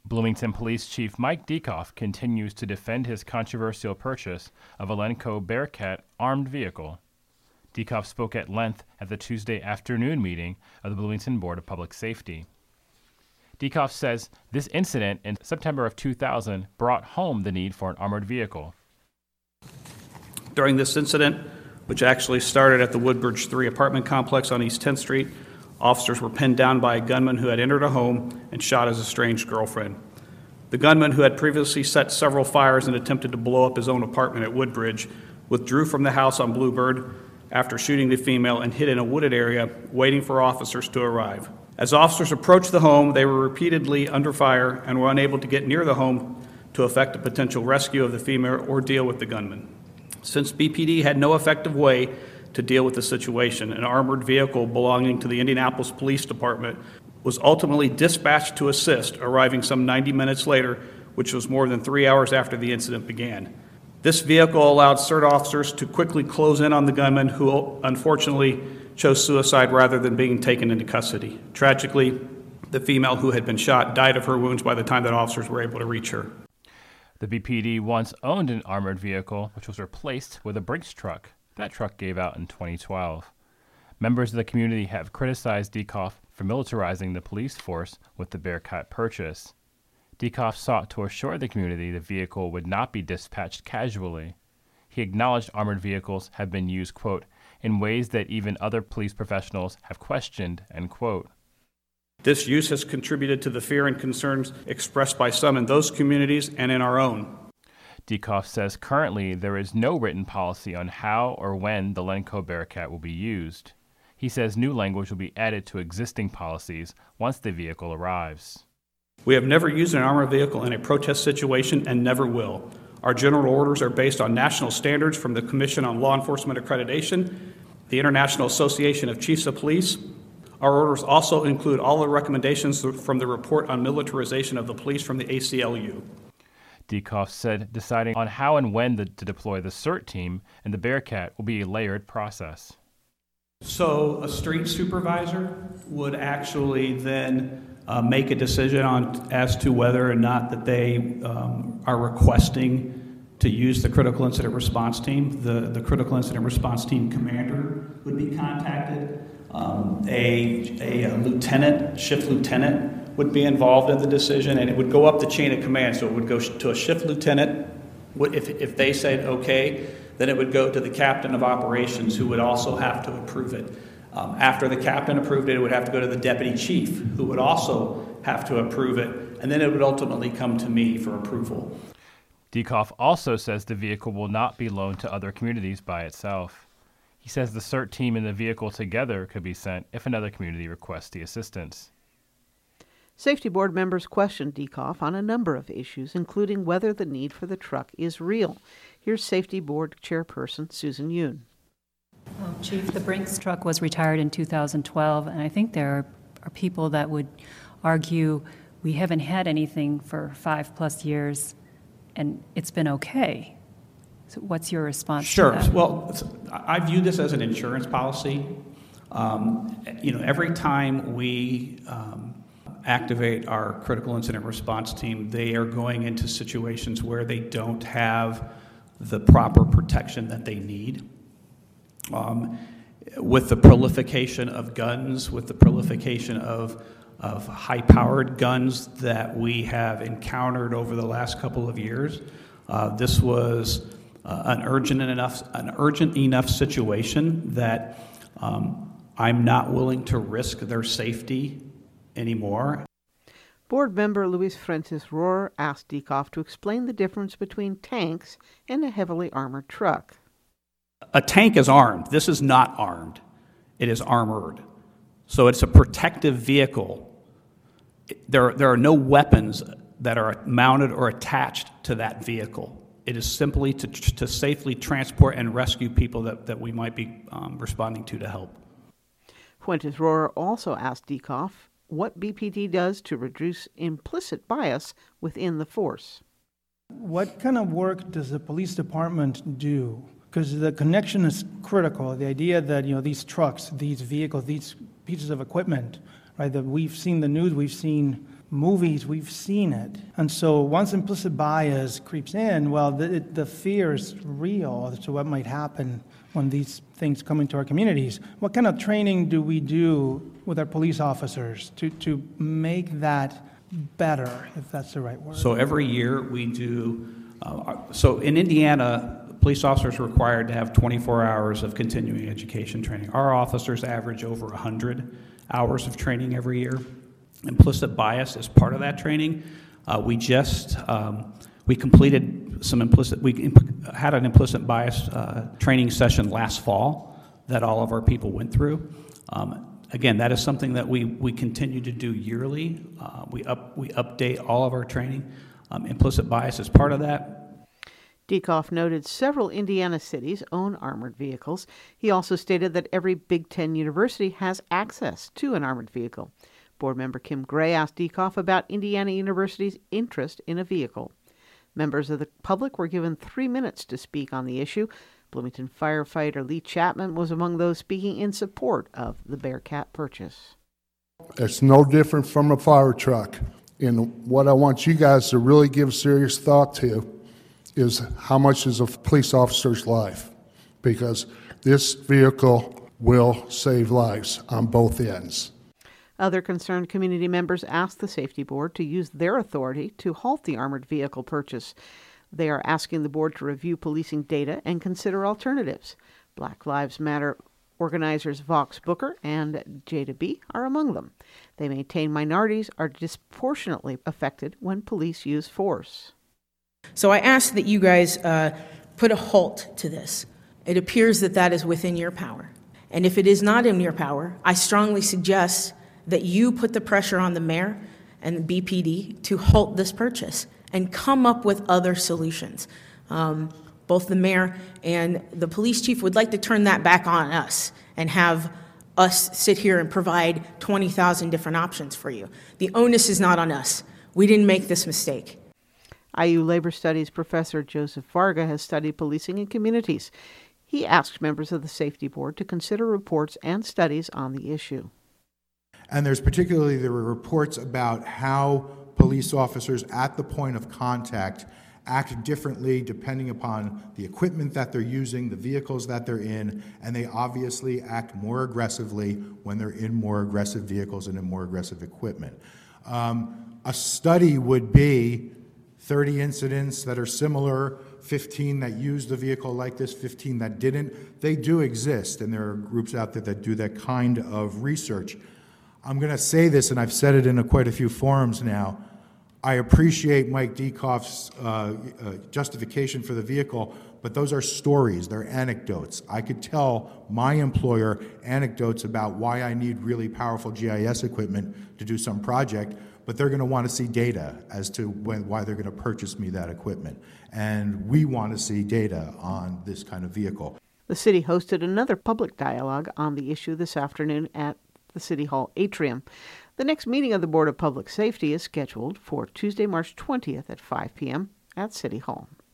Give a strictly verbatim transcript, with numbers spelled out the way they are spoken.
Bloomington Police Chief Mike Dieckhoff continues to defend his controversial purchase of a Lenco Bearcat armed vehicle. Dieckhoff spoke at length at the Tuesday afternoon meeting of the Bloomington Board of Public Safety. Dieckhoff says this incident in September of two thousand brought home the need for an armored vehicle. During this incident, which actually started at the Woodbridge three apartment complex on East tenth Street, officers were pinned down by a gunman who had entered a home and shot his estranged girlfriend. The gunman, who had previously set several fires and attempted to blow up his own apartment at Woodbridge, withdrew from the house on Bluebird after shooting the female and hid in a wooded area, waiting for officers to arrive. As officers approached the home, they were repeatedly under fire and were unable to get near the home to effect a potential rescue of the female or deal with the gunman. Since B P D had no effective way to deal with the situation, an armored vehicle belonging to the Indianapolis Police Department was ultimately dispatched to assist, arriving some ninety minutes later, which was more than three hours after the incident began. This vehicle allowed C E R T officers to quickly close in on the gunman, who unfortunately chose suicide rather than being taken into custody. Tragically, the female who had been shot died of her wounds by the time that officers were able to reach her. The B P D once owned an armored vehicle, which was replaced with a Brinks truck. That truck gave out in twenty twelve. Members of the community have criticized Dieckhoff for militarizing the police force with the Bearcat purchase. Dieckhoff sought to assure the community the vehicle would not be dispatched casually. He acknowledged armored vehicles have been used, quote, in ways that even other police professionals have questioned, end quote. This use has contributed to the fear and concerns expressed by some in those communities and in our own. Dieckhoff says currently there is no written policy on how or when the Lenco Bearcat will be used. He says new language will be added to existing policies once the vehicle arrives. We have never used an armored vehicle in a protest situation and never will. Our general orders are based on national standards from the Commission on Law Enforcement Accreditation, the International Association of Chiefs of Police. Our orders also include all the recommendations from the report on militarization of the police from the A C L U. Dieckhoff said deciding on how and when the, to deploy the C E R T team and the Bearcat will be a layered process. So a street supervisor would actually then uh, make a decision on as to whether or not that they um, are requesting to use the critical incident response team. The, the critical incident response team commander would be contacted. Um, a, a, a lieutenant, shift lieutenant, would be involved in the decision, and it would go up the chain of command. So it would go to a shift lieutenant. If, if they said okay, then it would go to the captain of operations, who would also have to approve it. Um, after the captain approved it, it would have to go to the deputy chief, who would also have to approve it, and then it would ultimately come to me for approval. Dieckhoff also says the vehicle will not be loaned to other communities by itself. He says the C E R T team and the vehicle together could be sent if another community requests the assistance. Safety Board members questioned Dieckhoff on a number of issues, including whether the need for the truck is real. Here's Safety Board Chairperson Susan Yoon. Well, Chief, the Brinks truck was retired in two thousand twelve, and I think there are, are people that would argue we haven't had anything for five plus years, and it's been okay. So what's your response sure. to that? Well, I view this as an insurance policy. Um, you know, every time we um, activate our critical incident response team, they are going into situations where they don't have the proper protection that they need. Um, with the proliferation of guns, with the proliferation of, of high-powered guns that we have encountered over the last couple of years, uh, this was uh, an urgent enough, an urgent enough situation that um, I'm not willing to risk their safety anymore. Board member Luis Francis Rohr asked Dieckhoff to explain the difference between tanks and a heavily armored truck. A tank is armed. This is not armed. It is armored. So it's a protective vehicle. There, there are no weapons that are mounted or attached to that vehicle. It is simply to, to safely transport and rescue people that, that we might be um, responding to to help. Fuentes Rohr also asked Dieckhoff what B P D does to reduce implicit bias within the force. What kind of work does the police department do? Because the connection is critical. The idea that, you know, these trucks, these vehicles, these pieces of equipment, right, that we've seen the news, we've seen movies, we've seen it. And so once implicit bias creeps in, well, the, the fear is real as to what might happen when these things come into our communities. What kind of training do we do with our police officers to, to make that better, if that's the right word? So every year we do, uh, so in Indiana, police officers are required to have twenty-four hours of continuing education training. Our officers average over one hundred hours of training every year. Implicit bias is part of that training. Uh, we just, um, we completed some implicit, we imp- had an implicit bias uh, training session last fall that all of our people went through. Um, again, that is something that we, we continue to do yearly. Uh, we, up, we update all of our training. Um, implicit bias is part of that. Dieckhoff noted several Indiana cities own armored vehicles. He also stated that every Big Ten university has access to an armored vehicle. Board member Kim Gray asked Dieckhoff about Indiana University's interest in a vehicle. Members of the public were given three minutes to speak on the issue. Bloomington firefighter Lee Chapman was among those speaking in support of the Bearcat purchase. It's no different from a fire truck. And what I want you guys to really give serious thought to is how much is a police officer's life, because this vehicle will save lives on both ends. Other concerned community members asked the Safety Board to use their authority to halt the armored vehicle purchase. They are asking the board to review policing data and consider alternatives. Black Lives Matter organizers Vox Booker and Jada B are among them. They maintain minorities are disproportionately affected when police use force. So I ask that you guys uh, put a halt to this. It appears that that is within your power. And if it is not in your power, I strongly suggest that you put the pressure on the mayor and the B P D to halt this purchase and come up with other solutions. Um, both the mayor and the police chief would like to turn that back on us and have us sit here and provide twenty thousand different options for you. The onus is not on us. We didn't make this mistake. I U Labor Studies professor Joseph Varga has studied policing in communities. He asked members of the Safety Board to consider reports and studies on the issue. And there's particularly there were reports about how police officers at the point of contact act differently depending upon the equipment that they're using, the vehicles that they're in, and they obviously act more aggressively when they're in more aggressive vehicles and in more aggressive equipment. Um, a study would be thirty incidents that are similar, fifteen that used the vehicle like this, fifteen that didn't. They do exist, and there are groups out there that do that kind of research. I'm going to say this, and I've said it in a, quite a few forums now. I appreciate Mike Dieckhoff's uh, uh, justification for the vehicle, but those are stories, they're anecdotes. I could tell my employer anecdotes about why I need really powerful G I S equipment to do some project, but they're going to want to see data as to when, why they're going to purchase me that equipment. And we want to see data on this kind of vehicle. The city hosted another public dialogue on the issue this afternoon at the City Hall atrium. The next meeting of the Board of Public Safety is scheduled for Tuesday, March twentieth at five p.m. at City Hall.